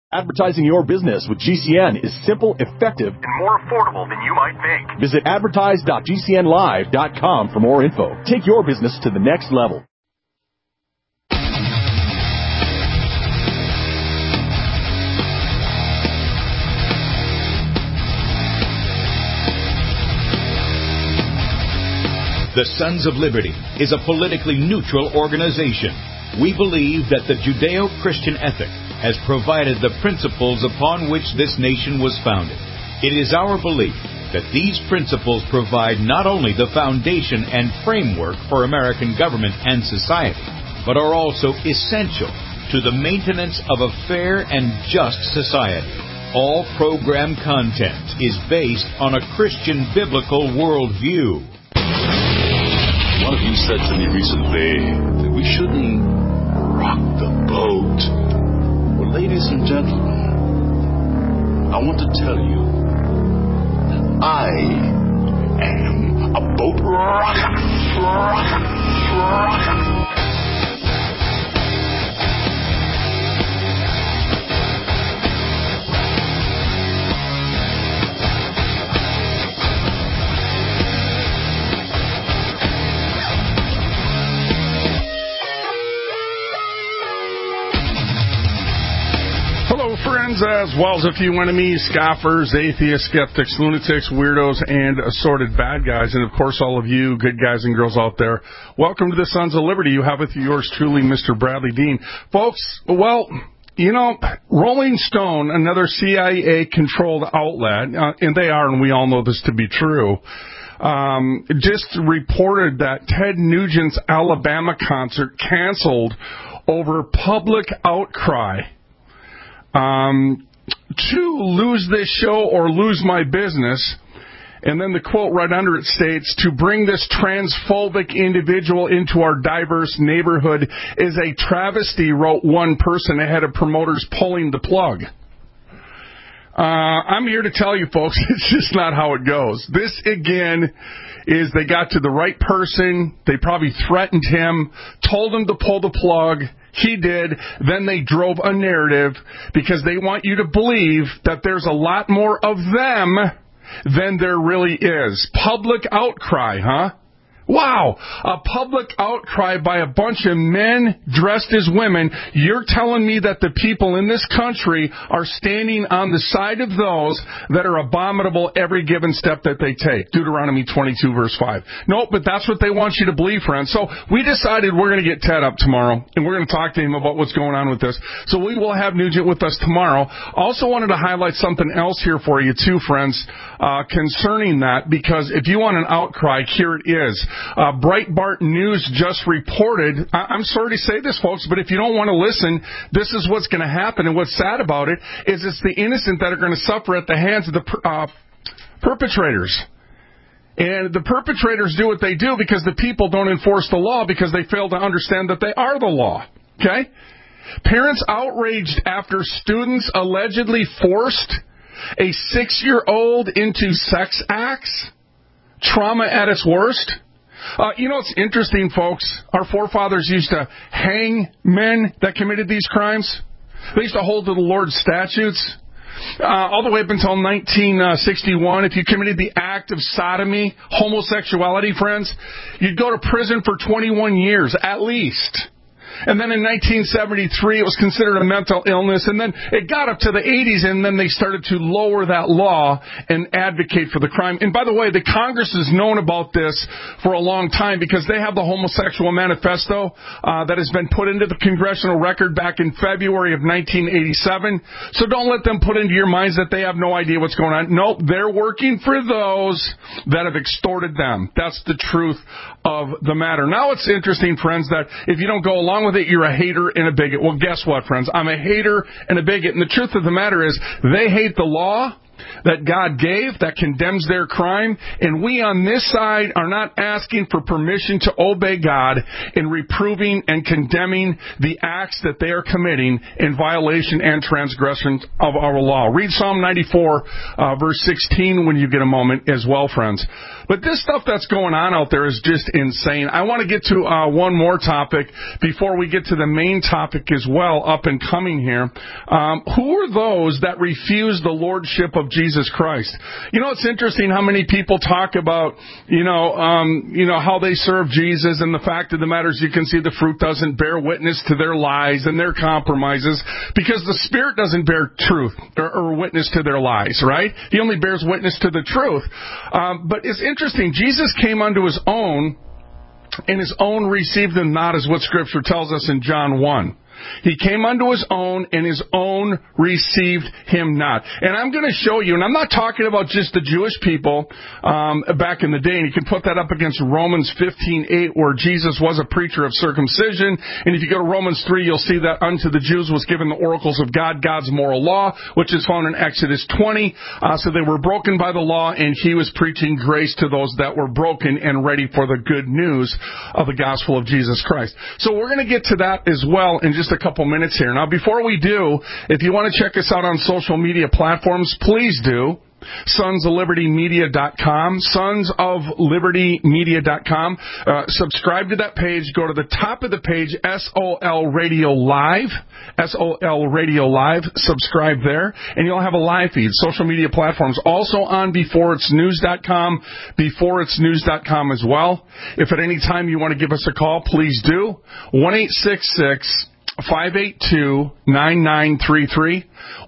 Advertising your business with GCN is simple, effective, and more affordable than you might think. Visit advertise.gcnlive.com for more info. Take your business to the next level. The Sons of Liberty is a politically neutral organization. We believe that the Judeo-Christian ethic has provided the principles upon which this nation was founded. It is our belief that these principles provide not only the foundation and framework for American government and society, but are also essential to the maintenance of a fair and just society. All program content is based on a Christian biblical worldview. One of you said to me recently that we shouldn't rock the boat. Well, ladies and gentlemen, I want to tell you that I am a boat rocker. Friends, as well as a few enemies, scoffers, atheists, skeptics, lunatics, weirdos, and assorted bad guys, and of course all of you good guys and girls out there. Welcome to the Sons of Liberty. You have with you yours truly, Mr. Bradley Dean. Folks, well, you know, Rolling Stone, another CIA-controlled outlet, and they are, and we all know this to be true, just reported that Ted Nugent's Alabama concert canceled over public outcry. To lose this show or lose my business. And then the quote right under it states, to bring this transphobic individual into our diverse neighborhood is a travesty, wrote one person ahead of promoters pulling the plug. I'm here to tell you, folks, it's just not how it goes. This, again, is they got to the right person. They probably threatened him, told him to pull the plug. He did. Then they drove a narrative because they want you to believe that there's a lot more of them than there really is. Public outcry, huh? Wow, a public outcry by a bunch of men dressed as women. You're telling me that the people in this country are standing on the side of those that are abominable every given step that they take. Deuteronomy 22, verse 5. Nope, but that's what they want you to believe, friends. So we decided we're going to get Ted up tomorrow, and we're going to talk to him about what's going on with this. So we will have Nugent with us tomorrow. Also wanted to highlight something else here for you, too, friends, concerning that, because if you want an outcry, here it is. Breitbart News just reported, I'm sorry to say this, folks, but if you don't want to listen, this is what's going to happen. And what's sad about it is it's the innocent that are going to suffer at the hands of the perpetrators. And the perpetrators do what they do because the people don't enforce the law because they fail to understand that they are the law. Okay? Parents outraged after students allegedly forced a 6-year-old into sex acts. Trauma at its worst. You know, it's interesting, folks. Our forefathers used to hang men that committed these crimes. They used to hold to the Lord's statutes. All the way up until 1961, if you committed the act of sodomy, homosexuality, friends, you'd go to prison for 21 years, at least. And then in 1973, it was considered a mental illness. And then it got up to the 80s, and then they started to lower that law and advocate for the crime. And by the way, the Congress has known about this for a long time because they have the Homosexual Manifesto that has been put into the congressional record back in February of 1987. So don't let them put into your minds that they have no idea what's going on. Nope, they're working for those that have extorted them. That's the truth of the matter. Now it's interesting, friends, that if you don't go along with it, you're a hater and a bigot. Well, guess what, friends? I'm a hater and a bigot. And the truth of the matter is they hate the law that God gave that condemns their crime, and we on this side are not asking for permission to obey God in reproving and condemning the acts that they are committing in violation and transgression of our law. Read Psalm 94, verse 16 when you get a moment as well, friends. But this stuff that's going on out there is just insane. I want to get to one more topic before we get to the main topic as well, up and coming here. Who are those that refuse the lordship of Jesus Christ? You know, it's interesting how many people talk about, how they serve Jesus, and the fact of the matter is you can see the fruit doesn't bear witness to their lies and their compromises because the Spirit doesn't bear truth or witness to their lies, right? He only bears witness to the truth. But it's interesting. Jesus came unto his own, and his own received him not, is what Scripture tells us in John 1. He came unto his own, and his own received him not. And I'm going to show you, and I'm not talking about just the Jewish people back in the day, and you can put that up against Romans 15:8, where Jesus was a preacher of circumcision. And if you go to Romans 3, you'll see that unto the Jews was given the oracles of God, God's moral law, which is found in Exodus 20. So they were broken by the law, and he was preaching grace to those that were broken and ready for the good news of the gospel of Jesus Christ. So we're going to get to that as well in just a couple minutes here. Now, before we do, if you want to check us out on social media platforms, please do. SonsOfLibertyMedia.com, SonsOfLibertyMedia.com. Subscribe to that page. Go to the top of the page, SOL Radio Live. SOL Radio Live. Subscribe there, and you'll have a live feed. Social media platforms also on BeforeIt'sNews.com, BeforeIt'sNews.com as well. If at any time you want to give us a call, please do. 1-866-582-9933.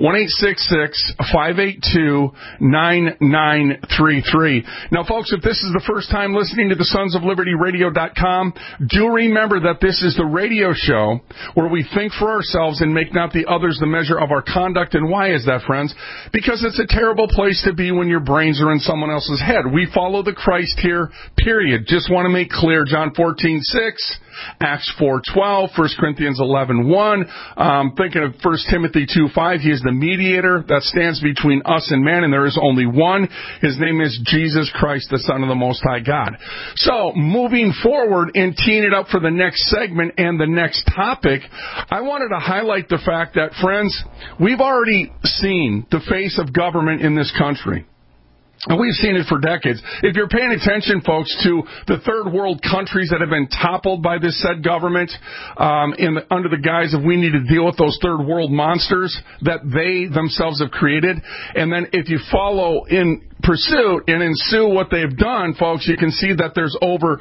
1-866-582-9933. Now, folks, if this is the first time listening to the SonsOfLibertyRadio.com, do remember that this is the radio show where we think for ourselves and make not the others the measure of our conduct. And why is that, friends? Because it's a terrible place to be when your brains are in someone else's head. We follow the Christ here, period. Just want to make clear, John 14:6, Acts 4:12, 1 Corinthians 11:1, thinking of 1 Timothy 2:5, he is the mediator that stands between us and man, and there is only one. His name is Jesus Christ, the Son of the Most High God. So, moving forward and teeing it up for the next segment and the next topic, I wanted to highlight the fact that, friends, we've already seen the face of government in this country. And we've seen it for decades. If you're paying attention, folks, to the third world countries that have been toppled by this said government, under the guise of we need to deal with those third world monsters that they themselves have created, and then if you follow in pursuit and ensue what they've done, folks, you can see that there's over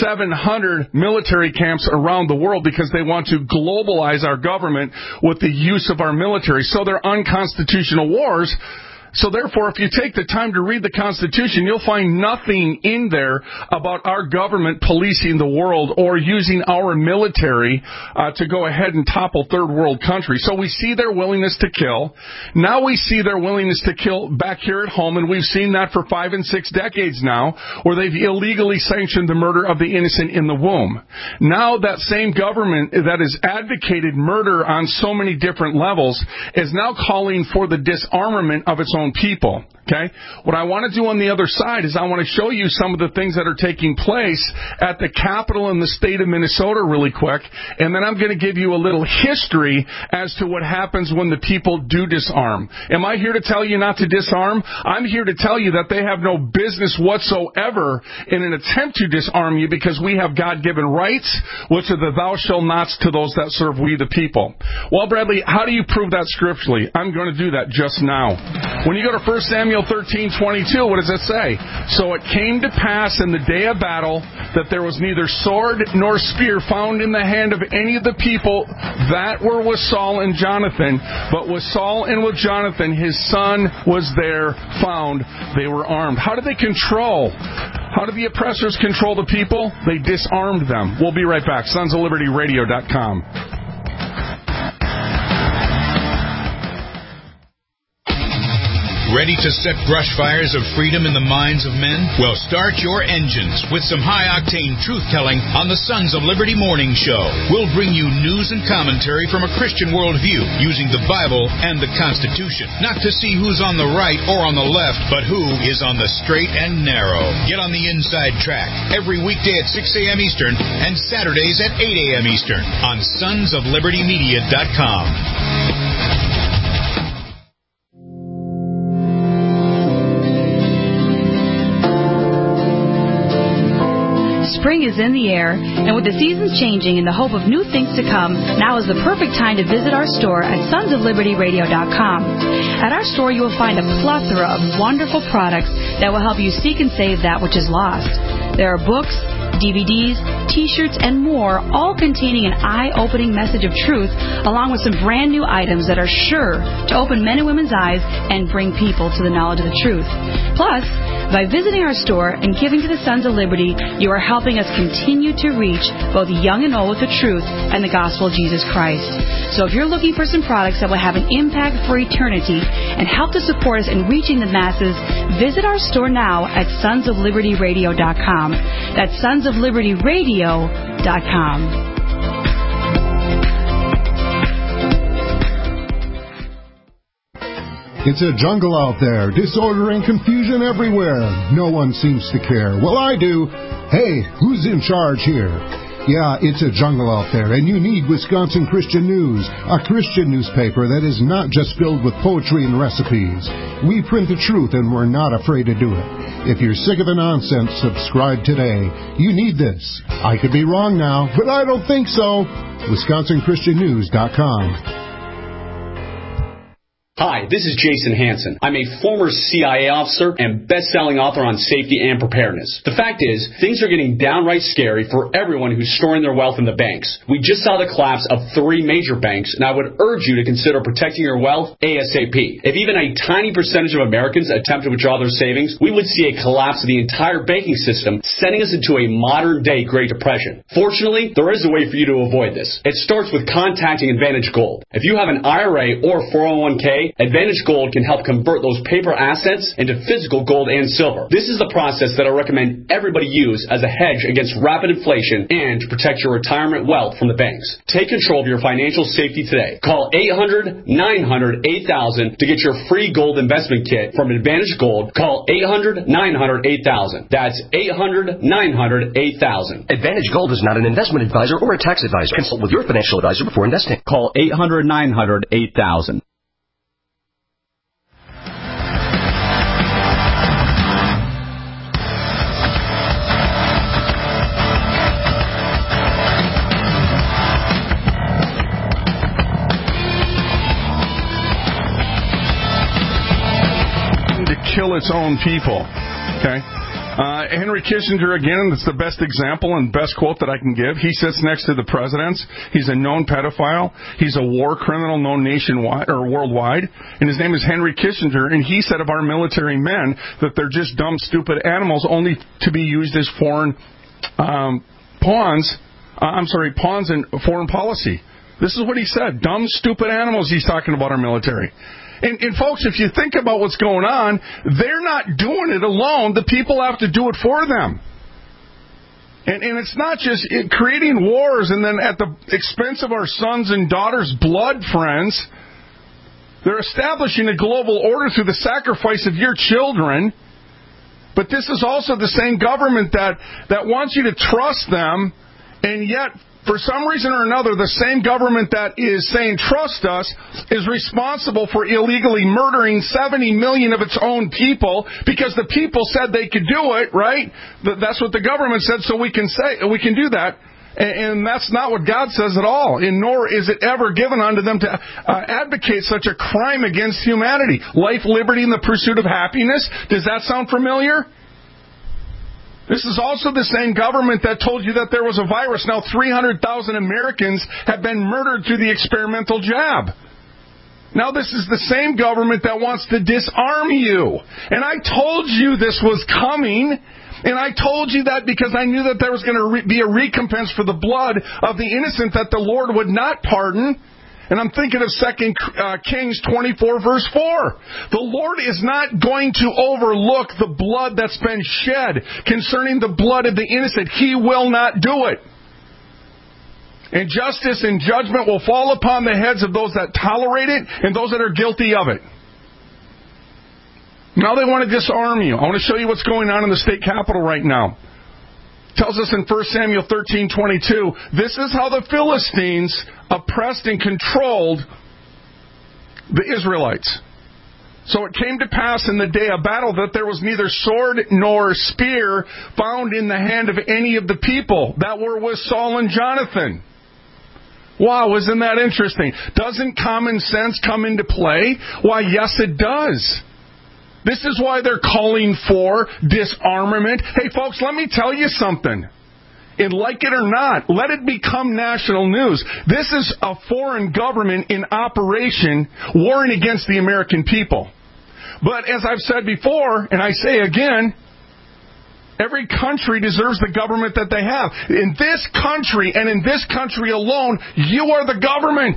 700 military camps around the world because they want to globalize our government with the use of our military. So they're unconstitutional wars. So therefore, if you take the time to read the Constitution, you'll find nothing in there about our government policing the world or using our military to go ahead and topple third world countries. So we see their willingness to kill. Now we see their willingness to kill back here at home, and we've seen that for 5 and 6 decades now, where they've illegally sanctioned the murder of the innocent in the womb. Now that same government that has advocated murder on so many different levels is now calling for the disarmament of its own people. Okay? What I want to do on the other side is I want to show you some of the things that are taking place at the Capitol in the state of Minnesota really quick, and then I'm going to give you a little history as to what happens when the people do disarm. Am I here to tell you not to disarm? I'm here to tell you that they have no business whatsoever in an attempt to disarm you, because we have God-given rights, which are the thou shalt nots to those that serve we the people. Well, Bradley, how do you prove that scripturally? I'm going to do that just now. When you go to 1 Samuel 13:22, what does it say? So it came to pass in the day of battle that there was neither sword nor spear found in the hand of any of the people that were with Saul and Jonathan, but with Saul and with Jonathan his son was there found. They were armed. How did they control? How did the oppressors control the people? They disarmed them. We'll be right back. SonsOfLibertyRadio.com. Ready to set brush fires of freedom in the minds of men? Well, start your engines with some high-octane truth-telling on the Sons of Liberty Morning Show. We'll bring you news and commentary from a Christian worldview using the Bible and the Constitution. Not to see who's on the right or on the left, but who is on the straight and narrow. Get on the inside track every weekday at 6 a.m. Eastern and Saturdays at 8 a.m. Eastern on sonsoflibertymedia.com. Spring is in the air, and with the seasons changing and the hope of new things to come, now is the perfect time to visit our store at sonsoflibertyradio.com. At our store, you will find a plethora of wonderful products that will help you seek and save that which is lost. There are books, DVDs, T-shirts, and more, all containing an eye-opening message of truth, along with some brand new items that are sure to open men and women's eyes and bring people to the knowledge of the truth. Plus, by visiting our store and giving to the Sons of Liberty, you are helping us continue to reach both young and old with the truth and the gospel of Jesus Christ. So if you're looking for some products that will have an impact for eternity and help to support us in reaching the masses, visit our store now at sonsoflibertyradio.com. That's sonsoflibertyradio.com. It's a jungle out there, disorder and confusion everywhere. No one seems to care. Well, I do. Hey, who's in charge here? Yeah, it's a jungle out there, and you need Wisconsin Christian News, a Christian newspaper that is not just filled with poetry and recipes. We print the truth, and we're not afraid to do it. If you're sick of the nonsense, subscribe today. You need this. I could be wrong now, but I don't think so. WisconsinChristianNews.com. Hi, this is Jason Hansen. I'm a former CIA officer and best-selling author on safety and preparedness. The fact is, things are getting downright scary for everyone who's storing their wealth in the banks. We just saw the collapse of 3 major banks, and I would urge you to consider protecting your wealth ASAP. If even a tiny percentage of Americans attempt to withdraw their savings, we would see a collapse of the entire banking system, sending us into a modern-day Great Depression. Fortunately, there is a way for you to avoid this. It starts with contacting Advantage Gold. If you have an IRA or 401k, Advantage Gold can help convert those paper assets into physical gold and silver. This is the process that I recommend everybody use as a hedge against rapid inflation and to protect your retirement wealth from the banks. Take control of your financial safety today. Call 800-900-8000 to get your free gold investment kit from Advantage Gold. Call 800-900-8000. That's 800-900-8000. Advantage Gold is not an investment advisor or a tax advisor. Consult with your financial advisor before investing. Call 800-900-8000. Kill its own people. Okay? Henry Kissinger, again, that's the best example and best quote that I can give. He sits next to the presidents. He's a known pedophile. He's a war criminal known nationwide or worldwide. And his name is Henry Kissinger. And he said of our military men that they're just dumb, stupid animals only to be used as foreign pawns in foreign policy. This is what he said. Dumb, stupid animals he's talking about our military. And folks, if you think about what's going on, they're not doing it alone. The people have to do it for them. And it's not just creating wars and then at the expense of our sons' and daughters' blood, friends. They're establishing a global order through the sacrifice of your children. But this is also the same government that wants you to trust them, and yet, for some reason or another, the same government that is saying trust us is responsible for illegally murdering 70 million of its own people because the people said they could do it, right? That's what the government said, so we can do that. And that's not what God says at all. And nor is it ever given unto them to advocate such a crime against humanity. Life, liberty, and the pursuit of happiness. Does that sound familiar? This is also the same government that told you that there was a virus. Now 300,000 Americans have been murdered through the experimental jab. Now this is the same government that wants to disarm you. And I told you this was coming. And I told you that because I knew that there was going to be a recompense for the blood of the innocent that the Lord would not pardon. And I'm thinking of 2 Kings 24, verse 4. The Lord is not going to overlook the blood that's been shed concerning the blood of the innocent. He will not do it. And justice and judgment will fall upon the heads of those that tolerate it and those that are guilty of it. Now they want to disarm you. I want to show you what's going on in the state capitol right now. It tells us in 1 Samuel 13:22, this is how the Philistines oppressed and controlled the Israelites. So it came to pass in the day of battle that there was neither sword nor spear found in the hand of any of the people that were with Saul and Jonathan. Wow, isn't that interesting? Doesn't common sense come into play? Why, yes, it does. This is why they're calling for disarmament. Hey, folks, let me tell you something. And like it or not, let it become national news. This is a foreign government in operation warring against the American people. But as I've said before, and I say again, every country deserves the government that they have. In this country, and in this country alone, you are the government.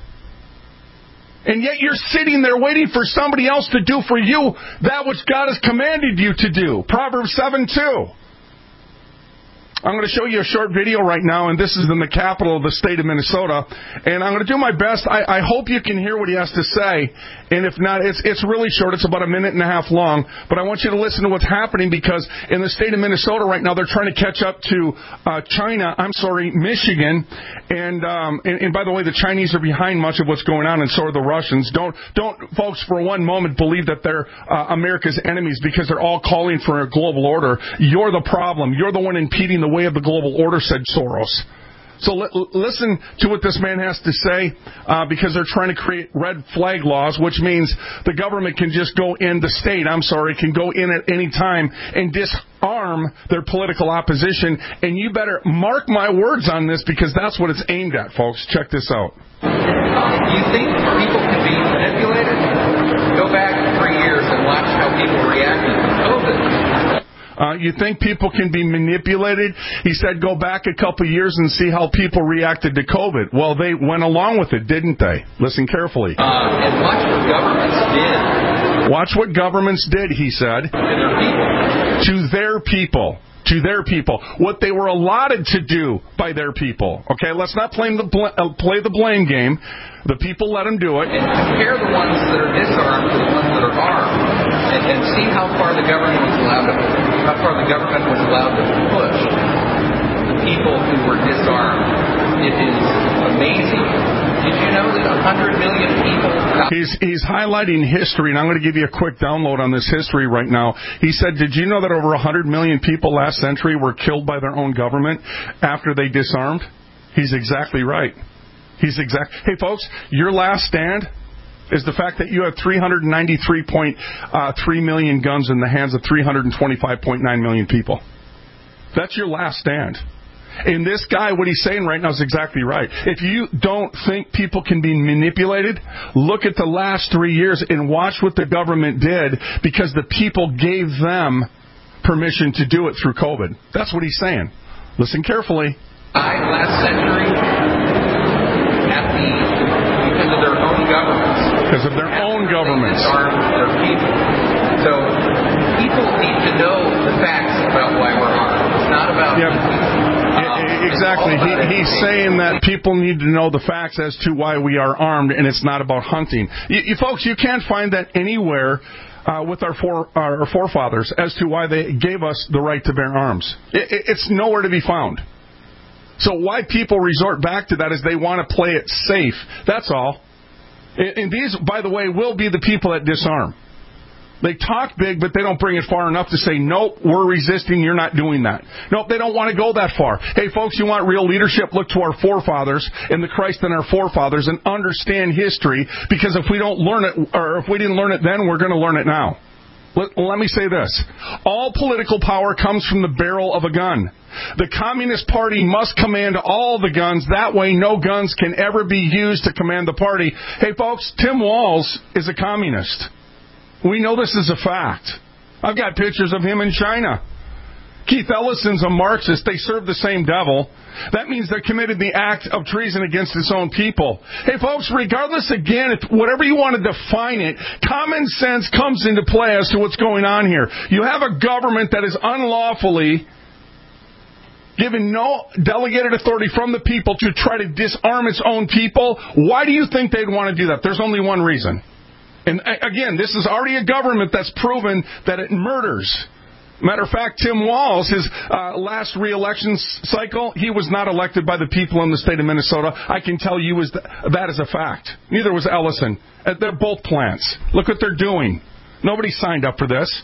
And yet you're sitting there waiting for somebody else to do for you that which God has commanded you to do. Proverbs 7:2. I'm going to show you a short video right now, and this is in the capital of the state of Minnesota. And I'm going to do my best. I hope you can hear what he has to say. And if not, it's really short. It's about 1.5 minutes long. But I want you to listen to what's happening, because in the state of Minnesota right now, they're trying to catch up to Michigan. And by the way, the Chinese are behind much of what's going on, and so are the Russians. Don't folks, for one moment believe that they're America's enemies because they're all calling for a global order. You're the problem. You're the one impeding the way of the global order, said Soros. So listen to what this man has to say, because they're trying to create red flag laws, which means the government can just go in, can go in at any time and disarm their political opposition. And you better mark my words on this, because that's what it's aimed at, folks. Check this out. You think people can be manipulated? Go back 3 years and watch how people reacted to COVID. You think people can be manipulated? He said go back a couple of years and see how people reacted to COVID. Well, they went along with it, didn't they? Listen carefully. And watch what governments did. Watch what governments did, he said. To their people. To their people. What they were allotted to do by their people. Okay, let's not play the blame game. The people let them do it. And compare the ones that are disarmed to the ones that are armed, and see how far the government was allowed to push the people who were disarmed. It is amazing. Did you know that 100 million people... He's highlighting history, and I'm going to give you a quick download on this history right now. He said, did you know that over 100 million people last century were killed by their own government after they disarmed? He's exactly right. Hey, folks, your last stand is the fact that you have 393.3 million guns in the hands of 325.9 million people. That's your last stand. And this guy, what he's saying right now is exactly right. If you don't think people can be manipulated, look at the last 3 years and watch what the government did, because the people gave them permission to do it through COVID. That's what he's saying. Listen carefully. Last century, because of their own governments. Because of their own governments. Disarm their people. So people need to know the facts about why we're armed. It's not about... Exactly. He's saying that people need to know the facts as to why we are armed, and it's not about hunting. You folks, you can't find that anywhere with our forefathers as to why they gave us the right to bear arms. It's nowhere to be found. So why people resort back to that is they want to play it safe. That's all. And these, by the way, will be the people that disarm. They talk big, but they don't bring it far enough to say, nope, we're resisting, you're not doing that. Nope, they don't want to go that far. Hey, folks, you want real leadership? Look to our forefathers and the Christ in our forefathers and understand history, because if we don't learn it, or if we didn't learn it then, we're going to learn it now. Let me say this. All political power comes from the barrel of a gun. The Communist Party must command all the guns. That way, no guns can ever be used to command the party. Hey, folks, Tim Walz is a communist. We know this is a fact. I've got pictures of him in China. Keith Ellison's a Marxist. They serve the same devil. That means they committed the act of treason against its own people. Hey, folks, regardless, again, if whatever you want to define it, common sense comes into play as to what's going on here. You have a government that is unlawfully given no delegated authority from the people to try to disarm its own people. Why do you think they'd want to do that? There's only one reason. And again, this is already a government that's proven that it murders. Matter of fact, Tim Walz, his last re-election cycle, he was not elected by the people in the state of Minnesota. I can tell you that is a fact. Neither was Ellison. They're both plants. Look what they're doing. Nobody signed up for this.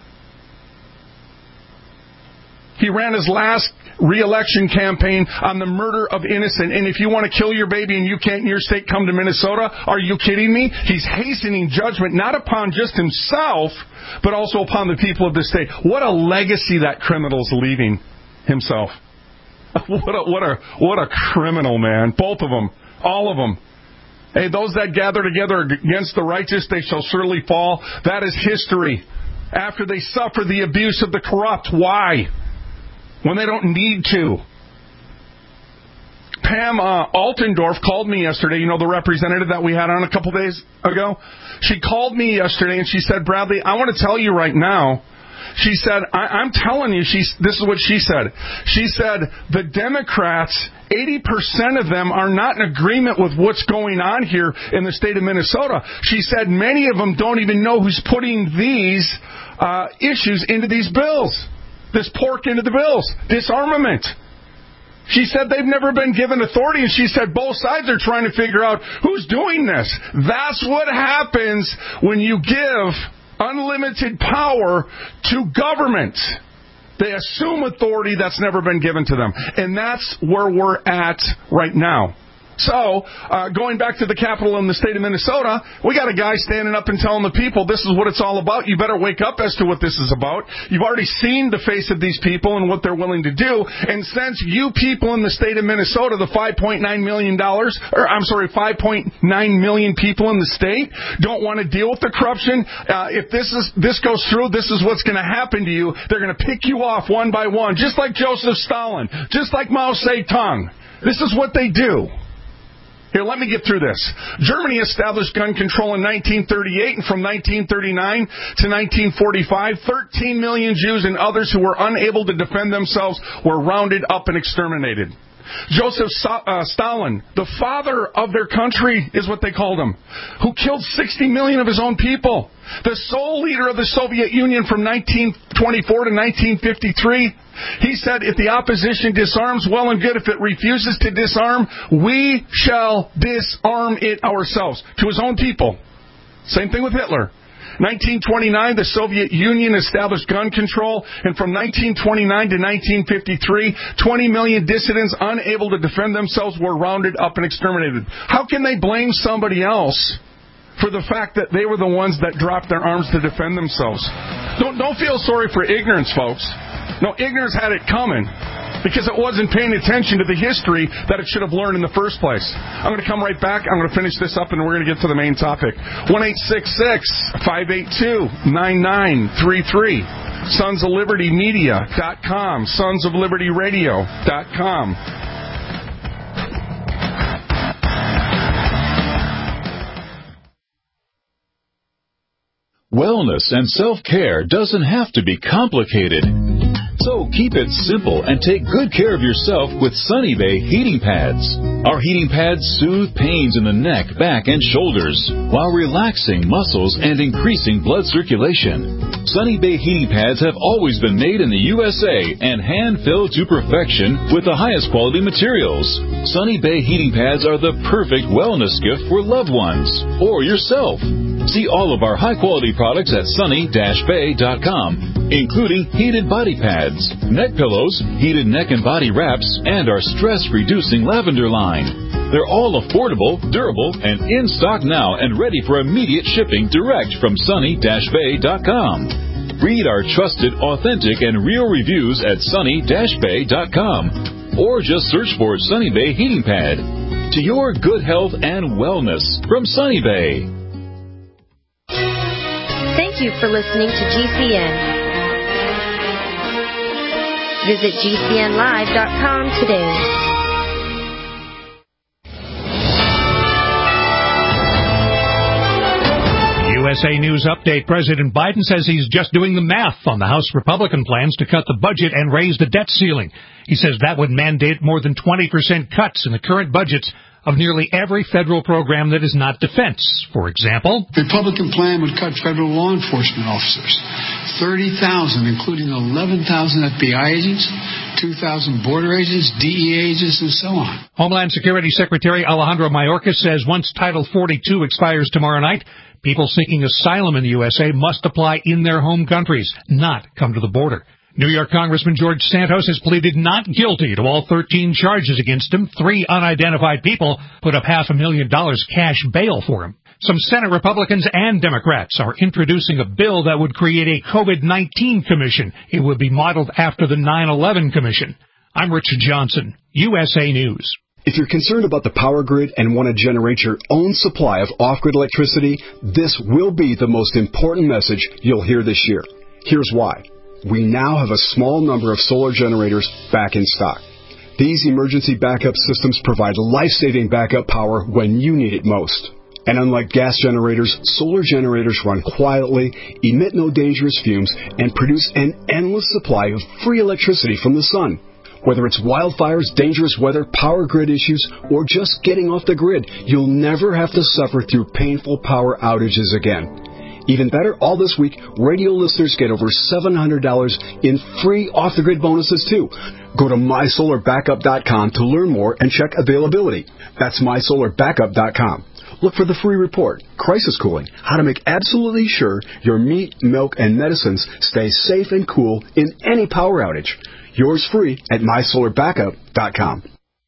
He ran his last re-election campaign on the murder of innocent. And if you want to kill your baby and you can't in your state come to Minnesota, are you kidding me? He's hastening judgment not upon just himself, but also upon the people of the state. What a legacy that criminal's leaving himself. What a criminal, man. Both of them. All of them. Hey, those that gather together against the righteous, they shall surely fall. That is history. After they suffer the abuse of the corrupt. Why? When they don't need to. Pam Altendorf called me yesterday, the representative that we had on a couple days ago. She called me yesterday and she said, Bradley, I want to tell you right now. She said, I'm telling you, this is what she said. She said, the Democrats, 80% of them are not in agreement with what's going on here in the state of Minnesota. She said many of them don't even know who's putting these issues into these bills. This pork into the bills. Disarmament. She said they've never been given authority, and she said both sides are trying to figure out who's doing this. That's what happens when you give unlimited power to government. They assume authority that's never been given to them. And that's where we're at right now. So, going back to the Capitol in the state of Minnesota, we got a guy standing up and telling the people, this is what it's all about. You better wake up as to what this is about. You've already seen the face of these people and what they're willing to do. And since you people in the state of Minnesota, the $5.9 million people in the state, don't want to deal with the corruption, if this goes through, this is what's going to happen to you. They're going to pick you off one by one, just like Joseph Stalin, just like Mao Zedong. This is what they do. Here, let me get through this. Germany established gun control in 1938, and from 1939 to 1945, 13 million Jews and others who were unable to defend themselves were rounded up and exterminated. Joseph Stalin, the father of their country, is what they called him, who killed 60 million of his own people. The sole leader of the Soviet Union from 1924 to 1953, he said, if the opposition disarms, well and good. If it refuses to disarm, we shall disarm it ourselves. To his own people. Same thing with Hitler. 1929, the Soviet Union established gun control, and from 1929 to 1953, 20 million dissidents unable to defend themselves were rounded up and exterminated. How can they blame somebody else for the fact that they were the ones that dropped their arms to defend themselves? Don't feel sorry for ignorance, folks. No, ignorance had it coming because it wasn't paying attention to the history that it should have learned in the first place. I'm going to come right back. I'm going to finish this up, and we're going to get to the main topic. 1-866-582-9933. Sons of Liberty Media.com. Sons of Liberty Radio.com. Wellness and self-care doesn't have to be complicated. So keep it simple and take good care of yourself with Sunny Bay heating pads. Our heating pads soothe pains in the neck, back, and shoulders while relaxing muscles and increasing blood circulation. Sunny Bay heating pads have always been made in the USA and hand-filled to perfection with the highest quality materials. Sunny Bay heating pads are the perfect wellness gift for loved ones or yourself. See all of our high-quality products at sunny-bay.com, including heated body pads, neck pillows, heated neck and body wraps, and our stress-reducing lavender line. They're all affordable, durable, and in stock now and ready for immediate shipping direct from sunny-bay.com. Read our trusted, authentic, and real reviews at sunny-bay.com, or just search for Sunny Bay Heating Pad. To your good health and wellness from Sunny Bay. Thank you for listening to GCN. Visit GCNlive.com today. USA News Update. President Biden says he's just doing the math on the House Republican plans to cut the budget and raise the debt ceiling. He says that would mandate more than 20% cuts in the current budgets of nearly every federal program that is not defense. For example, the Republican plan would cut federal law enforcement officers, 30,000, including 11,000 FBI agents, 2,000 border agents, DEA agents, and so on. Homeland Security Secretary Alejandro Mayorkas says once Title 42 expires tomorrow night, people seeking asylum in the USA must apply in their home countries, not come to the border. New York Congressman George Santos has pleaded not guilty to all 13 charges against him. 3 unidentified people put up $500,000 cash bail for him. Some Senate Republicans and Democrats are introducing a bill that would create a COVID-19 commission. It would be modeled after the 9/11 commission. I'm Richard Johnson, USA News. If you're concerned about the power grid and want to generate your own supply of off-grid electricity, this will be the most important message you'll hear this year. Here's why. We now have a small number of solar generators back in stock. These emergency backup systems provide life-saving backup power when you need it most. And unlike gas generators, solar generators run quietly, emit no dangerous fumes, and produce an endless supply of free electricity from the sun. Whether it's wildfires, dangerous weather, power grid issues, or just getting off the grid, you'll never have to suffer through painful power outages again. Even better, all this week, radio listeners get over $700 in free off-the-grid bonuses, too. Go to MySolarBackup.com to learn more and check availability. That's MySolarBackup.com. Look for the free report, Crisis Cooling, how to make absolutely sure your meat, milk, and medicines stay safe and cool in any power outage. Yours free at MySolarBackup.com.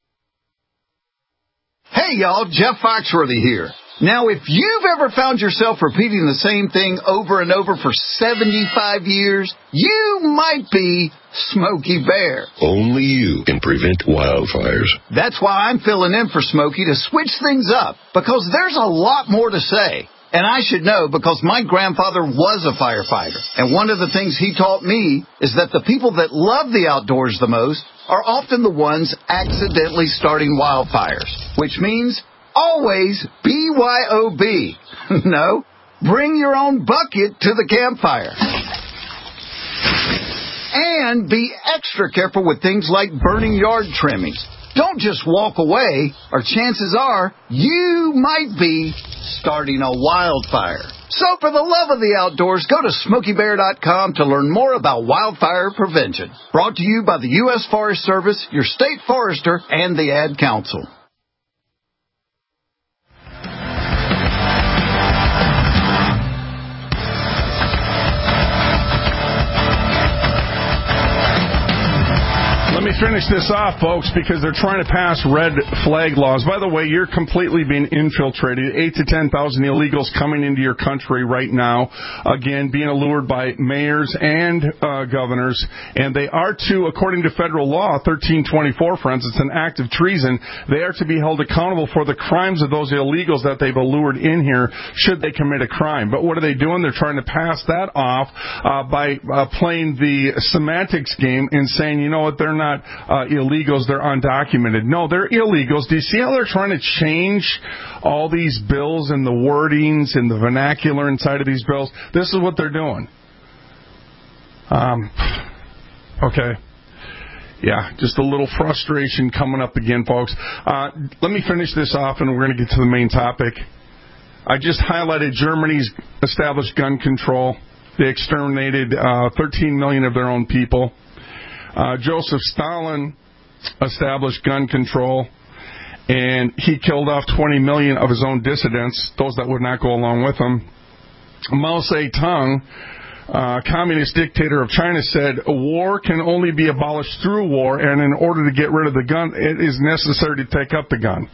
Hey, y'all, Jeff Foxworthy here. Now, if you've ever found yourself repeating the same thing over and over for 75 years, you might be Smokey Bear. Only you can prevent wildfires. That's why I'm filling in for Smokey to switch things up, because there's a lot more to say. And I should know because my grandfather was a firefighter. And one of the things he taught me is that the people that love the outdoors the most are often the ones accidentally starting wildfires, which means always BYOB. No, bring your own bucket to the campfire. And be extra careful with things like burning yard trimmings. Don't just walk away, or chances are you might be starting a wildfire. So for the love of the outdoors, go to SmokeyBear.com to learn more about wildfire prevention. Brought to you by the U.S. Forest Service, your state forester, and the Ad Council. Let me finish this off, folks, because they're trying to pass red flag laws. By the way, you're completely being infiltrated. 8,000 to 10,000 illegals coming into your country right now, again, being allured by mayors and governors. And they are to, according to federal law, 1324, friends, it's an act of treason. They are to be held accountable for the crimes of those illegals that they've allured in here, should they commit a crime. But what are they doing? They're trying to pass that off by playing the semantics game and saying, you know what, they're not illegals, they're undocumented. No, they're illegals. Do you see how they're trying to change all these bills and the wordings and the vernacular inside of these bills? This is what they're doing. Okay. Yeah, just a little frustration coming up again, folks. Let me finish this off, and we're going to get to the main topic. I just highlighted Germany's established gun control. They exterminated 13 million of their own people. Joseph Stalin established gun control, and he killed off 20 million of his own dissidents, those that would not go along with him. Mao Zedong, communist dictator of China, said war can only be abolished through war, and in order to get rid of the gun, it is necessary to take up the gun.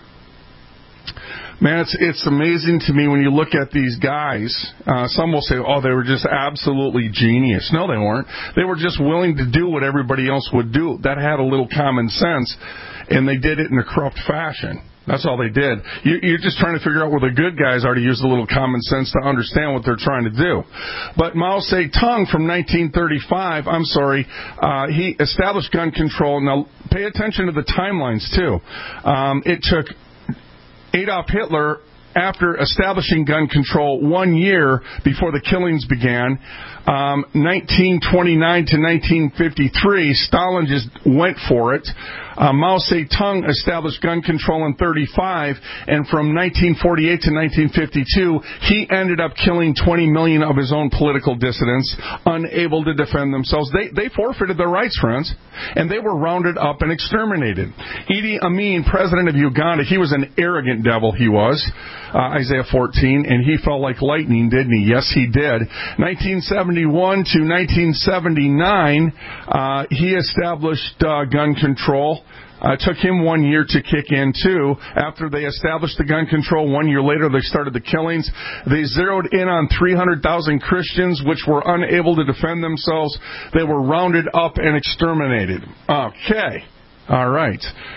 Man, it's amazing to me when you look at these guys. Some will say, oh, they were just absolutely genius. No, they weren't. They were just willing to do what everybody else would do. That had a little common sense, and they did it in a corrupt fashion. That's all they did. You're just trying to figure out where the good guys are to use a little common sense to understand what they're trying to do. But Mao Zedong from 1935, he established gun control. Now, pay attention to the timelines, too. It took Adolf Hitler, after establishing gun control 1 year before the killings began, 1929 to 1953, Stalin just went for it. Mao Zedong established gun control in 1935, and from 1948 to 1952, he ended up killing 20 million of his own political dissidents, unable to defend themselves. They forfeited their rights, friends, and they were rounded up and exterminated. Idi Amin, president of Uganda, he was an arrogant devil, he was. Isaiah 14, and he fell like lightning, didn't he? Yes, he did. 1971 to 1979, he established gun control. It took him 1 year to kick in, too. After they established the gun control, 1 year later, they started the killings. They zeroed in on 300,000 Christians, which were unable to defend themselves. They were rounded up and exterminated. Okay. All right.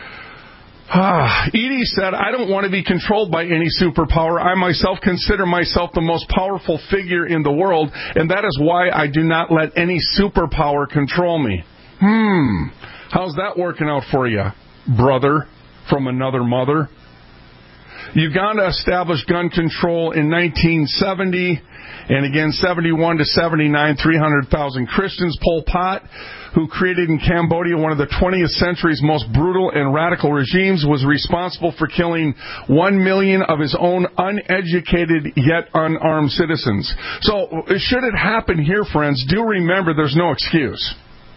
Edie said, I don't want to be controlled by any superpower. I myself consider myself the most powerful figure in the world, and that is why I do not let any superpower control me. How's that working out for you, brother from another mother? Uganda established gun control in 1970, and again, 71 to 79, 300,000 Christians. Pol Pot, who created in Cambodia one of the 20th century's most brutal and radical regimes, was responsible for killing 1 million of his own uneducated yet unarmed citizens. So, should it happen here, friends, do remember there's no excuse.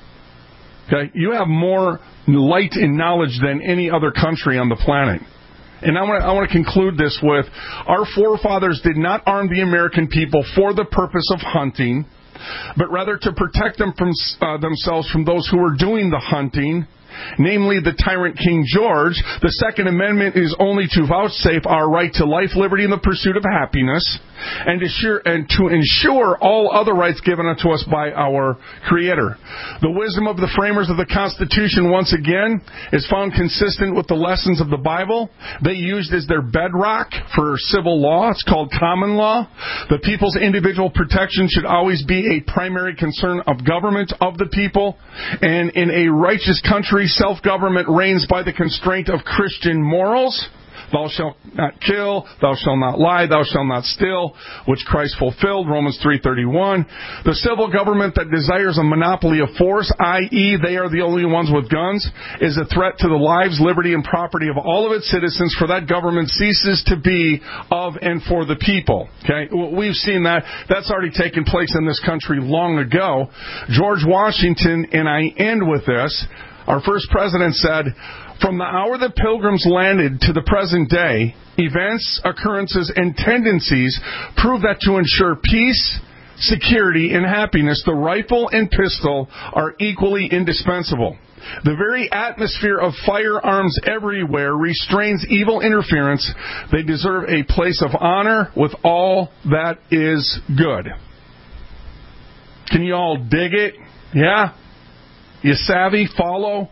Okay? You have more light and knowledge than any other country on the planet. And I want to conclude this with, our forefathers did not arm the American people for the purpose of hunting, but rather to protect them from themselves from those who were doing the hunting, namely the tyrant King George. The Second Amendment is only to vouchsafe our right to life, liberty, and the pursuit of happiness, and to ensure all other rights given unto us by our Creator. The wisdom of the framers of the Constitution, once again, is found consistent with the lessons of the Bible. They used as their bedrock for civil law. It's called common law. The people's individual protection should always be a primary concern of government of the people, and in a righteous country, self-government reigns by the constraint of Christian morals. Thou shalt not kill, thou shalt not lie, thou shalt not steal, which Christ fulfilled, Romans 3:31. The civil government that desires a monopoly of force, i.e., they are the only ones with guns, is a threat to the lives, liberty, and property of all of its citizens, for that government ceases to be of and for the people. Okay, we've seen that. That's already taken place in this country long ago. George Washington, and I end with this, our first president said, from the hour the Pilgrims landed to the present day, events, occurrences, and tendencies prove that to ensure peace, security, and happiness, the rifle and pistol are equally indispensable. The very atmosphere of firearms everywhere restrains evil interference. They deserve a place of honor with all that is good. Can you all dig it? Yeah? You savvy? Follow?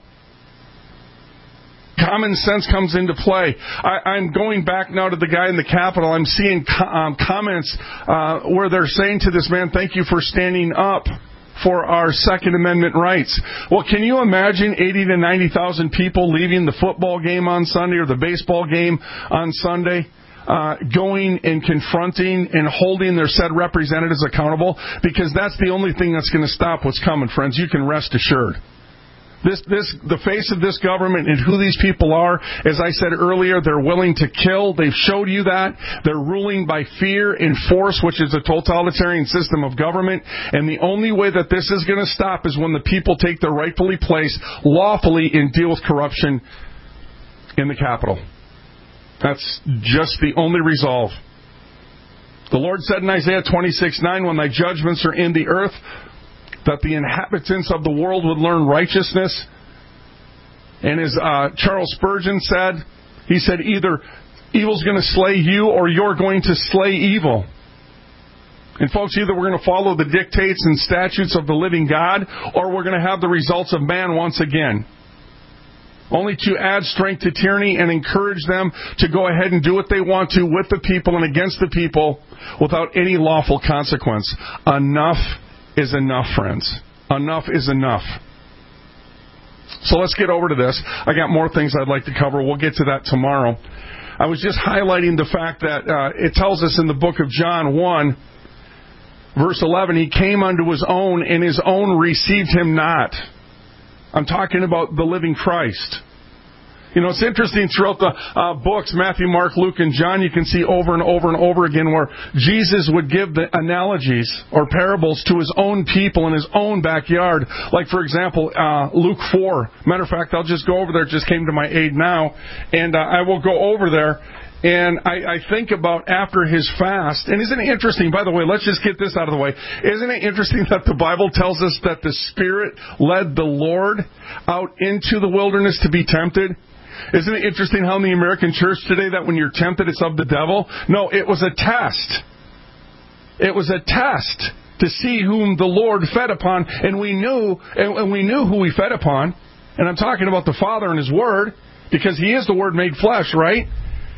Common sense comes into play. I'm going back now to the guy in the Capitol. I'm seeing comments where they're saying to this man, thank you for standing up for our Second Amendment rights. Well, can you imagine 80 to 90,000 people leaving the football game on Sunday or the baseball game on Sunday, going and confronting and holding their said representatives accountable? Because that's the only thing that's going to stop what's coming, friends. You can rest assured. The face of this government and who these people are, as I said earlier, they're willing to kill. They've showed you that. They're ruling by fear and force, which is a totalitarian system of government. And the only way that this is going to stop is when the people take their rightfully place lawfully and deal with corruption in the Capitol. That's just the only resolve. The Lord said in Isaiah 26:9, when thy judgments are in the earth, that the inhabitants of the world would learn righteousness. And as Charles Spurgeon said, he said, either evil's going to slay you or you're going to slay evil. And folks, either we're going to follow the dictates and statutes of the living God, or we're going to have the results of man once again. only to add strength to tyranny and encourage them to go ahead and do what they want to with the people and against the people without any lawful consequence. Enough is enough, friends. Enough is enough. So let's get over to this. I got more things I'd like to cover. We'll get to that tomorrow. I was just highlighting the fact that it tells us in the book of John 1, verse 11, he came unto his own, and his own received him not. I'm talking about the living Christ. You know, it's interesting throughout the books, Matthew, Mark, Luke, and John, you can see over and over and over again where Jesus would give the analogies or parables to his own people in his own backyard. Like, for example, Luke 4. Matter of fact, I'll just go over there. It just came to my aid now. And I will go over there. And I think about after his fast. And isn't it interesting, by the way, let's just get this out of the way. Isn't it interesting that the Bible tells us that the Spirit led the Lord out into the wilderness to be tempted? Isn't it interesting how in the American church today that when you're tempted, it's of the devil? No, it was a test. It was a test to see whom the Lord fed upon, and we knew who he fed upon. And I'm talking about the Father and his Word, because he is the Word made flesh, right?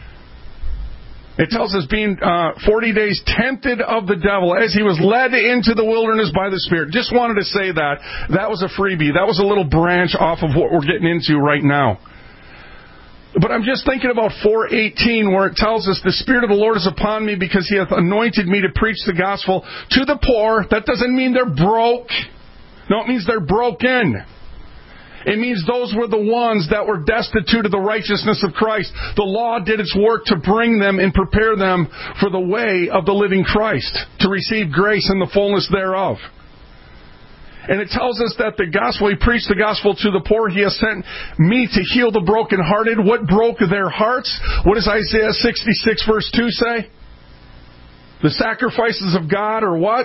It tells us being 40 days tempted of the devil as he was led into the wilderness by the Spirit. Just wanted to say that. That was a freebie. That was a little branch off of what we're getting into right now. But I'm just thinking about 4:18 where it tells us, the Spirit of the Lord is upon me because he hath anointed me to preach the gospel to the poor. That doesn't mean they're broke. No, it means they're broken. It means those were the ones that were destitute of the righteousness of Christ. The law did its work to bring them and prepare them for the way of the living Christ, to receive grace and the fullness thereof. And it tells us that the gospel, he preached the gospel to the poor. He has sent me to heal the brokenhearted. What broke their hearts? What does Isaiah 66 verse 2 say? The sacrifices of God are what?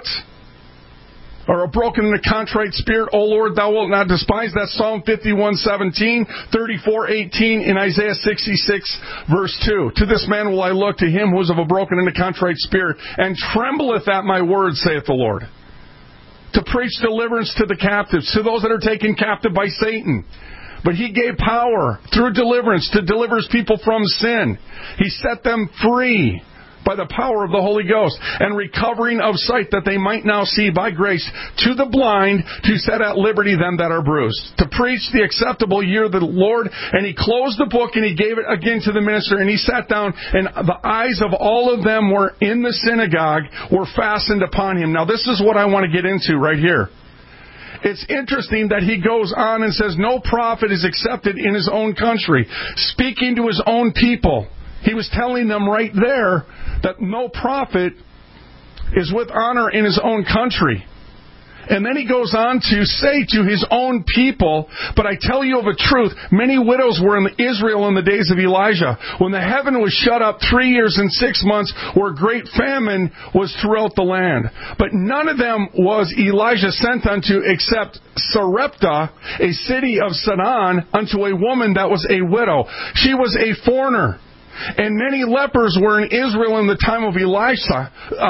Or a broken and a contrite spirit, O Lord, thou wilt not despise. That's Psalm 51:17, 34:18, in Isaiah 66 verse 2. To this man will I look, to him who is of a broken and a contrite spirit, and trembleth at my word, saith the Lord. To preach deliverance to the captives, to those that are taken captive by Satan. But he gave power through deliverance to deliver his people from sin. He set them free by the power of the Holy Ghost, and recovering of sight, that they might now see by grace, to the blind, to set at liberty them that are bruised, to preach the acceptable year of the Lord. And he closed the book, and he gave it again to the minister, and he sat down, and the eyes of all of them were in the synagogue, were fastened upon him. Now this is what I want to get into right here. It's interesting that he goes on and says, no prophet is accepted in his own country. Speaking to his own people, he was telling them right there that no prophet is with honor in his own country. And then he goes on to say to his own people, but I tell you of a truth, many widows were in Israel in the days of Elijah, when the heaven was shut up 3 years and 6 months, where great famine was throughout the land. But none of them was Elijah sent unto, except Sarepta, a city of Sidon, unto a woman that was a widow. She was a foreigner. And many lepers were in Israel in the time of Elisha,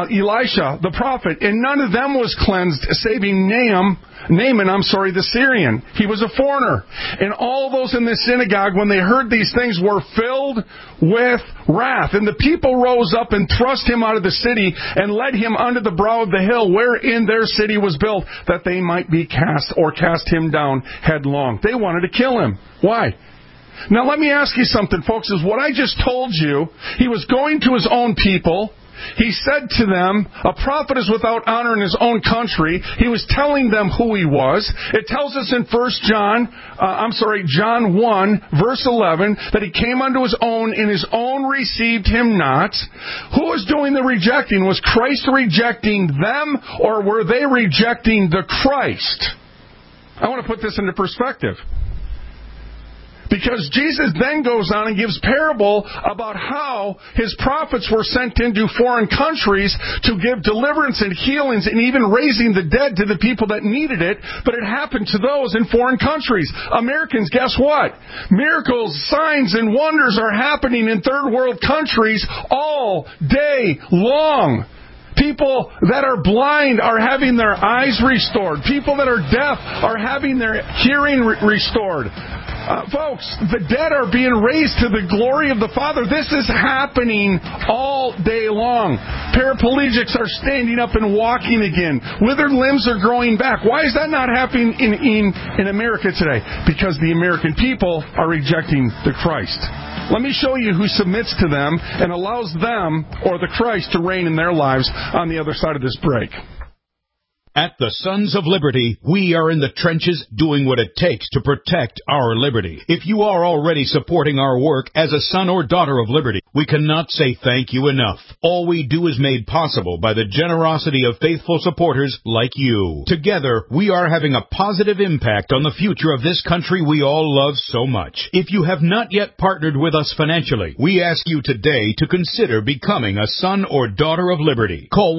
the prophet, and none of them was cleansed, saving Naaman, the Syrian. He was a foreigner. And all those in the synagogue, when they heard these things, were filled with wrath. And the people rose up and thrust him out of the city, and led him unto the brow of the hill, wherein their city was built, that they might be cast him down headlong. They wanted to kill him. Why? Now let me ask you something, folks, is what I just told you. He was going to his own people. He said to them, a prophet is without honor in his own country. He was telling them who he was. It tells us in John 1, verse 11, that he came unto his own, and his own received him not. Who was doing the rejecting? Was Christ rejecting them, or were they rejecting the Christ? I want to put this into perspective. Because Jesus then goes on and gives parable about how his prophets were sent into foreign countries to give deliverance and healings and even raising the dead to the people that needed it. But it happened to those in foreign countries. Americans, guess what? Miracles, signs, and wonders are happening in third world countries all day long. People that are blind are having their eyes restored. People that are deaf are having their hearing restored. Folks, the dead are being raised to the glory of the Father. This is happening all day long. Paraplegics are standing up and walking again. Withered limbs are growing back. Why is that not happening in America today? Because the American people are rejecting the Christ. Let me show you who submits to them and allows them, or the Christ, to reign in their lives on the other side of this break. At the Sons of Liberty, we are in the trenches doing what it takes to protect our liberty. If you are already supporting our work as a son or daughter of liberty, we cannot say thank you enough. All we do is made possible by the generosity of faithful supporters like you. Together, we are having a positive impact on the future of this country we all love so much. If you have not yet partnered with us financially, we ask you today to consider becoming a son or daughter of liberty. Call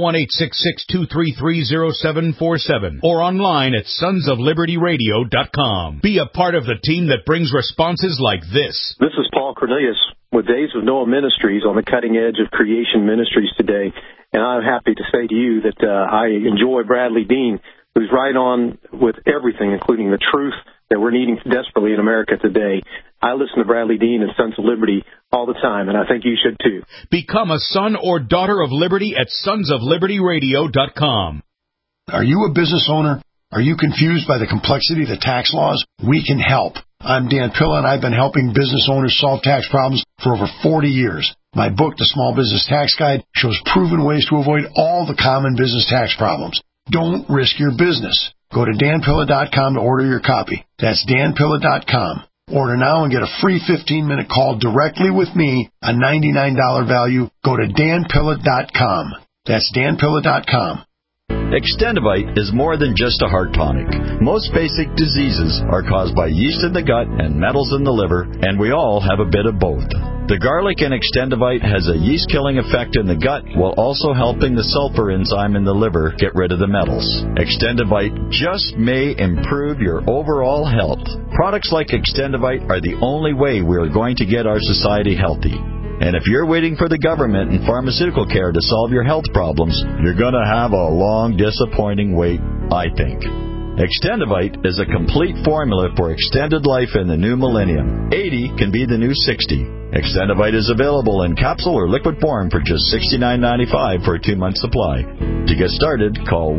1-866-233-0747 or online at sonsoflibertyradio.com. Be a part of the team that brings responses like this. This is Paul Cornelius with Days of Noah Ministries on the cutting edge of creation ministries today. And I'm happy to say to you that I enjoy Bradley Dean, who's right on with everything, including the truth that we're needing desperately in America today. I listen to Bradley Dean and Sons of Liberty all the time, and I think you should too. Become a son or daughter of liberty at sonsoflibertyradio.com. Are you a business owner? Are you confused by the complexity of the tax laws? We can help. I'm Dan Pilla, and I've been helping business owners solve tax problems for over 40 years. My book, The Small Business Tax Guide, shows proven ways to avoid all the common business tax problems. Don't risk your business. Go to danpilla.com to order your copy. That's danpilla.com. Order now and get a free 15-minute call directly with me, a $99 value. Go to danpilla.com. That's danpilla.com. Extendivite is more than just a heart tonic. Most basic diseases are caused by yeast in the gut and metals in the liver, and we all have a bit of both. The garlic in Extendivite has a yeast-killing effect in the gut while also helping the sulfur enzyme in the liver get rid of the metals. Extendivite just may improve your overall health. Products like Extendivite are the only way we are going to get our society healthy. And if you're waiting for the government and pharmaceutical care to solve your health problems, you're going to have a long, disappointing wait, I think. Extendivite is a complete formula for extended life in the new millennium. 80 can be the new 60. Extendivite is available in capsule or liquid form for just $69.95 for a 2-month supply. To get started, call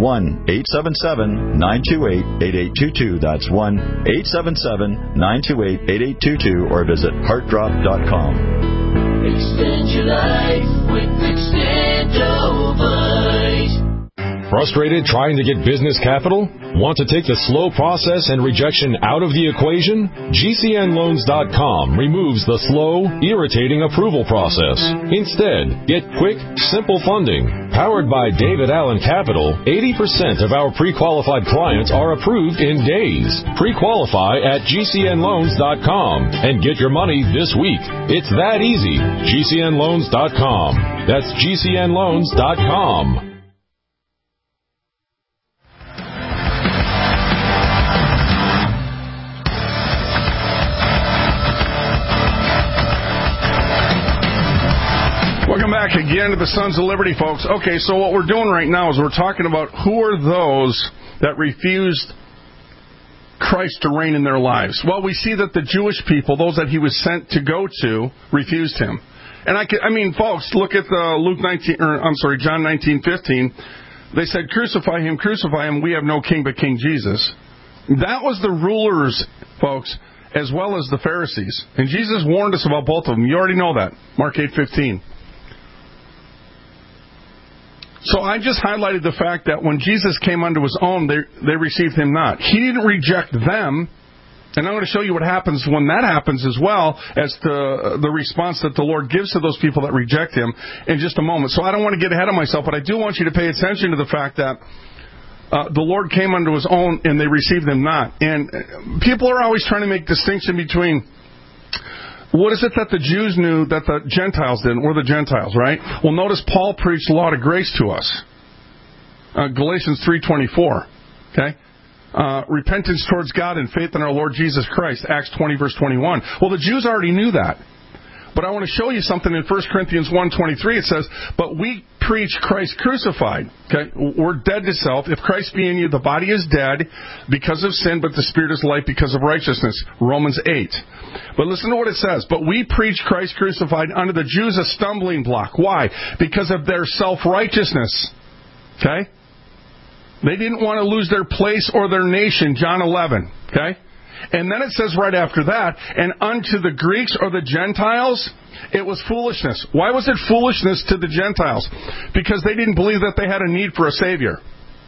1-877-928-8822. That's 1-877-928-8822 or visit heartdrop.com. Extend your life with Extendivite. Frustrated trying to get business capital? Want to take the slow process and rejection out of the equation? GCNloans.com removes the slow, irritating approval process. Instead, get quick, simple funding. Powered by David Allen Capital, 80% of our pre-qualified clients are approved in days. Pre-qualify at GCNloans.com and get your money this week. It's that easy. GCNloans.com. That's GCNloans.com. Welcome back again to the Sons of Liberty, folks. Okay, so what we're doing right now is we're talking about who are those that refused Christ to reign in their lives. Well, we see that the Jewish people, those that he was sent to go to, refused him. And I mean, folks, look at John 19:15. They said, crucify him, we have no king but King Jesus. That was the rulers, folks, as well as the Pharisees. And Jesus warned us about both of them. You already know that. Mark 8:15. So I just highlighted the fact that when Jesus came unto his own, they received him not. He didn't reject them. And I'm going to show you what happens when that happens as well as to the response that the Lord gives to those people that reject him in just a moment. So I don't want to get ahead of myself, but I do want you to pay attention to the fact that the Lord came unto his own and they received him not. And people are always trying to make distinction between what is it that the Jews knew that the Gentiles didn't? We're the Gentiles, right? Well, notice Paul preached a lot of grace to us. Galatians 3:24, okay? Repentance towards God and faith in our Lord Jesus Christ, Acts 20, verse 21. Well, the Jews already knew that. But I want to show you something in 1 Corinthians 1:23. It says, but we preach Christ crucified. Okay? We're dead to self. If Christ be in you, the body is dead because of sin, but the spirit is life because of righteousness. Romans 8. But listen to what it says. But we preach Christ crucified, unto the Jews a stumbling block. Why? Because of their self-righteousness. Okay? They didn't want to lose their place or their nation. John 11. Okay? And then it says right after that, and unto the Greeks or the Gentiles, it was foolishness. Why was it foolishness to the Gentiles? Because they didn't believe that they had a need for a Savior.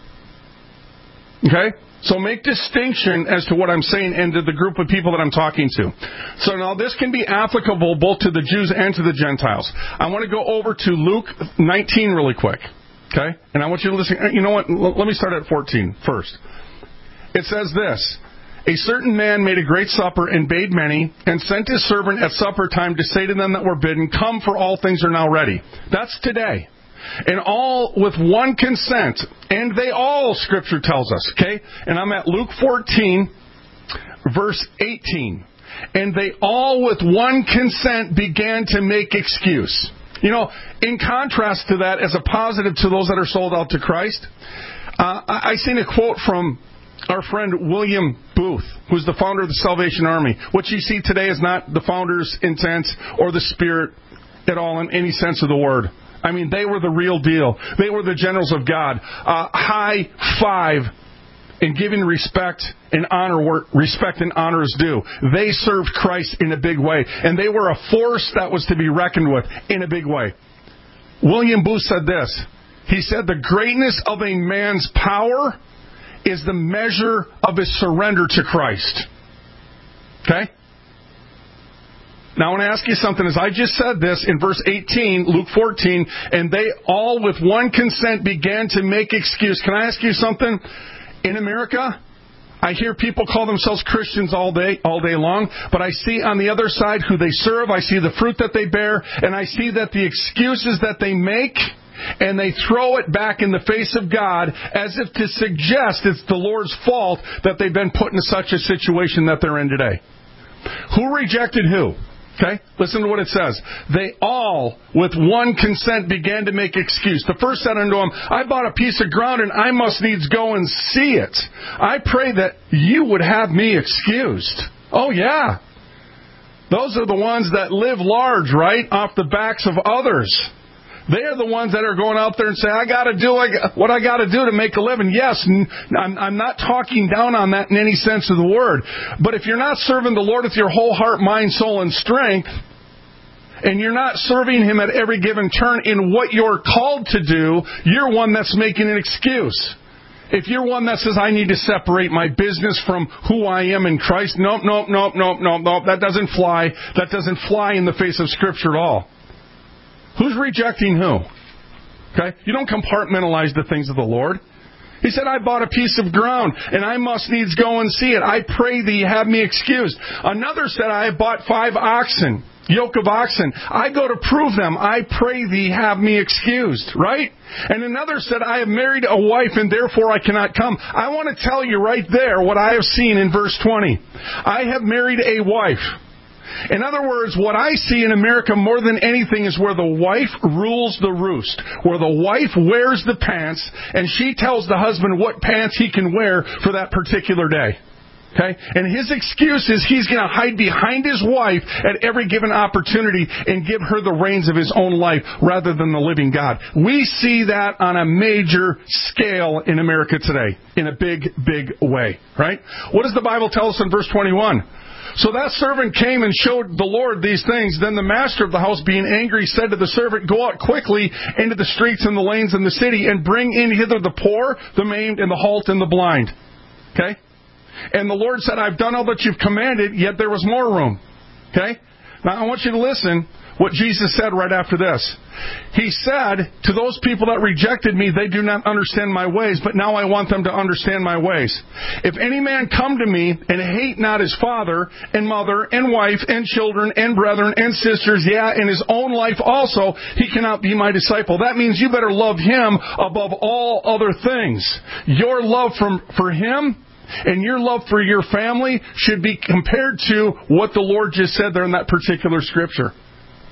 Okay? So make distinction as to what I'm saying and to the group of people that I'm talking to. So now this can be applicable both to the Jews and to the Gentiles. I want to go over to Luke 19 really quick. Okay? And I want you to listen. You know what? Let me start at 14 first. It says this. A certain man made a great supper and bade many, and sent his servant at supper time to say to them that were bidden, come, for all things are now ready. That's today. And all with one consent. And they all, Scripture tells us. Okay? And I'm at Luke 14, verse 18. And they all with one consent began to make excuse. You know, in contrast to that, as a positive to those that are sold out to Christ, I seen a quote from our friend William Booth, who's the founder of the Salvation Army. What you see today is not the founder's intent or the spirit at all in any sense of the word. I mean, they were the real deal. They were the generals of God. High five in giving respect and honor where respect and honor is due. They served Christ in a big way, and they were a force that was to be reckoned with in a big way. William Booth said this. He said, the greatness of a man's power is the measure of his surrender to Christ. Okay? Now I want to ask you something. As I just said this in verse 18, Luke 14, and they all with one consent began to make excuse. Can I ask you something? In America, I hear people call themselves Christians all day long, but I see on the other side who they serve, I see the fruit that they bear, and I see that the excuses that they make, and they throw it back in the face of God as if to suggest it's the Lord's fault that they've been put in such a situation that they're in today. Who rejected who? Okay? Listen to what it says. They all, with one consent, began to make excuse. The first said unto him, I bought a piece of ground, and I must needs go and see it. I pray that you would have me excused. Oh, yeah. Those are the ones that live large, right, off the backs of others. They are the ones that are going out there and say, I got to do what I got to do to make a living. Yes, I'm not talking down on that in any sense of the word. But if you're not serving the Lord with your whole heart, mind, soul, and strength, and you're not serving Him at every given turn in what you're called to do, you're one that's making an excuse. If you're one that says, I need to separate my business from who I am in Christ, nope, that doesn't fly. That doesn't fly in the face of Scripture at all. Who's rejecting who? Okay? You don't compartmentalize the things of the Lord. He said, I bought a piece of ground, and I must needs go and see it. I pray thee, have me excused. Another said, I have bought 5 oxen, yoke of oxen. I go to prove them. I pray thee, have me excused. Right? And another said, I have married a wife, and therefore I cannot come. I want to tell you right there what I have seen in verse 20. I have married a wife. In other words, what I see in America more than anything is where the wife rules the roost, where the wife wears the pants, and she tells the husband what pants he can wear for that particular day. Okay? And his excuse is he's going to hide behind his wife at every given opportunity and give her the reins of his own life rather than the living God. We see that on a major scale in America today, in a big, big way. Right? What does the Bible tell us in verse 21? So that servant came and showed the Lord these things. Then the master of the house, being angry, said to the servant, go out quickly into the streets and the lanes in the city, and bring in hither the poor, the maimed, and the halt, and the blind. Okay? And the Lord said, I've done all that you've commanded, yet there was more room. Okay? Now I want you to listen what Jesus said right after this. He said, to those people that rejected me, they do not understand my ways, but now I want them to understand my ways. If any man come to me and hate not his father and mother and wife and children and brethren and sisters, yeah, and his own life also, he cannot be my disciple. That means you better love him above all other things. Your love for him and your love for your family should be compared to what the Lord just said there in that particular scripture.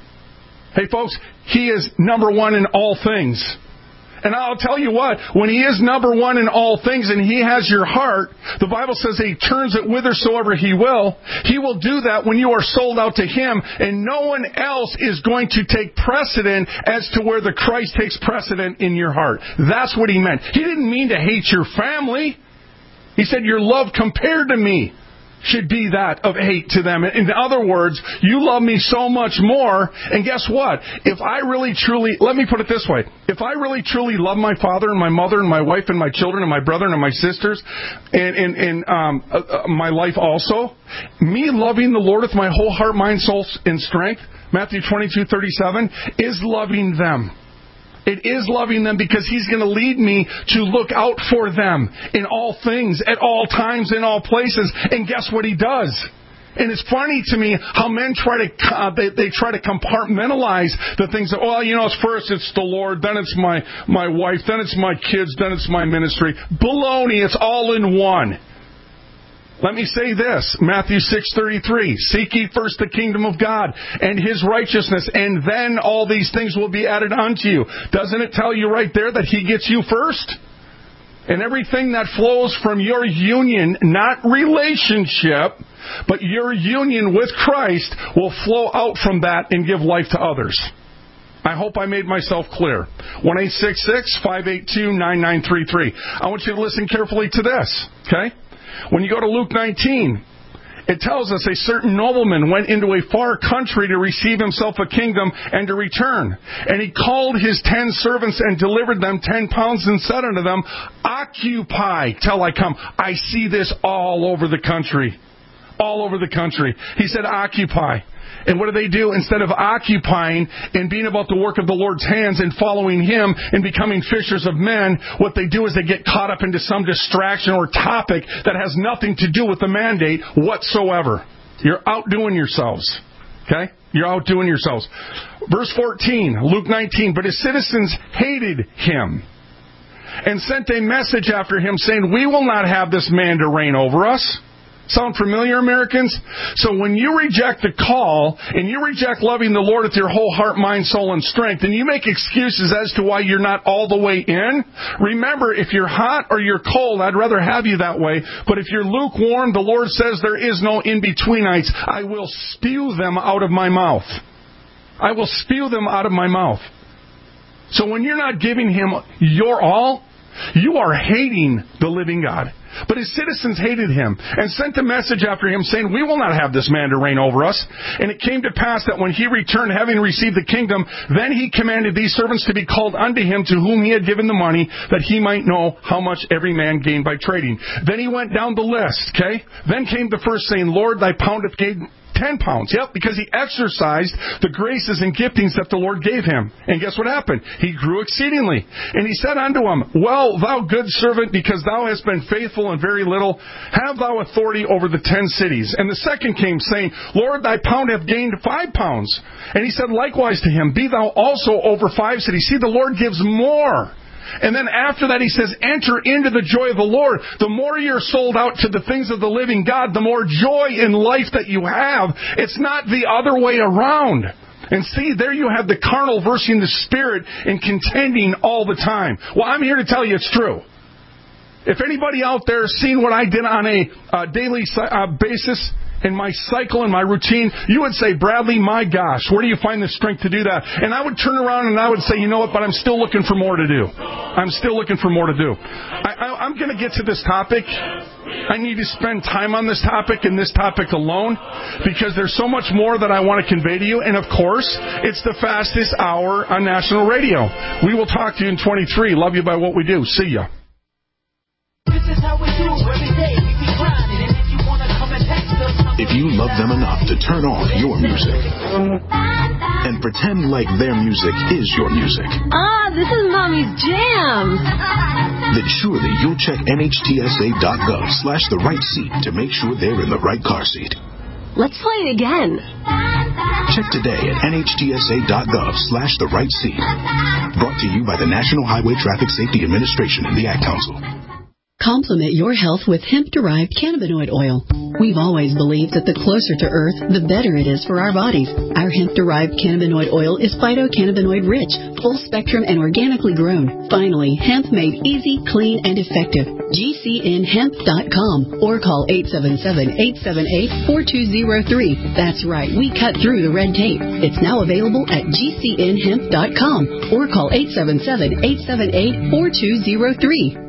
Hey, folks, He is number one in all things. And I'll tell you what, when He is number one in all things and He has your heart, the Bible says He turns it whithersoever He will. He will do that when you are sold out to Him, and no one else is going to take precedent as to where the Christ takes precedent in your heart. That's what He meant. He didn't mean to hate your family. He said your love compared to me should be that of hate to them. In other words, you love me so much more, and guess what? If I really truly, let me put it this way, if I really truly love my father and my mother and my wife and my children and my brother and my sisters and my life also, me loving the Lord with my whole heart, mind, soul, and strength, Matthew 22:37, is loving them. It is loving them because He's going to lead me to look out for them in all things, at all times, in all places. And guess what He does? And it's funny to me how men try to compartmentalize the things that, well, first it's the Lord, then it's my wife, then it's my kids, then it's my ministry. Baloney, it's all in one. Let me say this, Matthew 6:33, seek ye first the kingdom of God and His righteousness, and then all these things will be added unto you. Doesn't it tell you right there that He gets you first? And everything that flows from your union, not relationship, but your union with Christ will flow out from that and give life to others. I hope I made myself clear. 1-866-582-9933. I want you to listen carefully to this, okay? When you go to Luke 19, it tells us a certain nobleman went into a far country to receive himself a kingdom and to return. And he called his 10 servants and delivered them 10 pounds and said unto them, occupy till I come. I see this all over the country. All over the country. He said, occupy. And what do? Instead of occupying and being about the work of the Lord's hands and following Him and becoming fishers of men, what they do is they get caught up into some distraction or topic that has nothing to do with the mandate whatsoever. You're outdoing yourselves. Okay? You're outdoing yourselves. Verse 14, Luke 19, but His citizens hated Him and sent a message after Him saying, we will not have this man to reign over us. Sound familiar, Americans? So when you reject the call and you reject loving the Lord with your whole heart, mind, soul, and strength, and you make excuses as to why you're not all the way in, remember, if you're hot or you're cold, I'd rather have you that way. But if you're lukewarm, the Lord says there is no in-betweenites. I will spew them out of my mouth. I will spew them out of my mouth. So when you're not giving Him your all, you are hating the living God. But His citizens hated Him and sent a message after Him saying, we will not have this man to reign over us. And it came to pass that when He returned, having received the kingdom, then He commanded these servants to be called unto Him to whom He had given the money, that He might know how much every man gained by trading. Then He went down the list, okay? Then came the first saying, Lord, thy pound hath gained 10 pounds. Yep, because he exercised the graces and giftings that the Lord gave him. And guess what happened? He grew exceedingly. And He said unto him, well, thou good servant, because thou hast been faithful in very little, have thou authority over the 10 cities. And the second came, saying, Lord, thy pound hath gained 5 pounds. And he said likewise to him, be thou also over 5 cities. See, the Lord gives more. And then after that He says, enter into the joy of the Lord. The more you're sold out to the things of the living God, the more joy in life that you have. It's not the other way around. And see, there you have the carnal versus the Spirit and contending all the time. Well, I'm here to tell you it's true. If anybody out there has seen what I did on a daily basis, in my cycle and my routine, you would say, Bradley, my gosh, where do you find the strength to do that? And I would turn around and I would say, you know what, but I'm still looking for more to do. I'm still looking for more to do. I'm going to get to this topic. I need to spend time on this topic and this topic alone, because there's so much more that I want to convey to you. And of course, it's the fastest hour on national radio. We will talk to you in 23. Love you by what we do. See ya. This is how we do every day. We be grinding, and if you want to come and text us, if you love them enough to turn on your music and pretend like their music is your music, this is Mommy's jam, then surely you'll check NHTSA.gov/the-right-seat to make sure they're in the right car seat. Let's play it again. Check today at NHTSA.gov/the-right-seat. Brought to you by the National Highway Traffic Safety Administration and the Ad Council. Complement your health with hemp-derived cannabinoid oil. We've always believed that the closer to Earth, the better it is for our bodies. Our hemp-derived cannabinoid oil is phytocannabinoid rich, full spectrum, and organically grown. Finally, hemp made easy, clean, and effective. GCNhemp.com or call 877-878-4203. That's right, we cut through the red tape. It's now available at GCNhemp.com or call 877-878-4203.